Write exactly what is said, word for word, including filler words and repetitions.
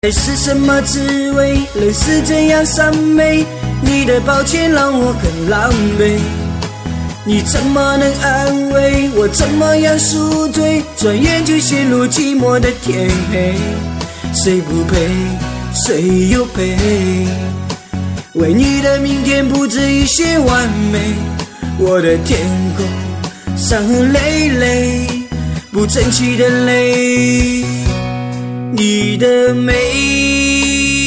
爱是什么滋味？人是怎样伤美？你的抱歉让我更狼狈。你怎么能安慰我？怎么样赎罪？转眼就陷入寂寞的天黑。谁不配？谁又配？为你的明天布置一些完美。我的天空伤痕累累，不争气的泪。你的美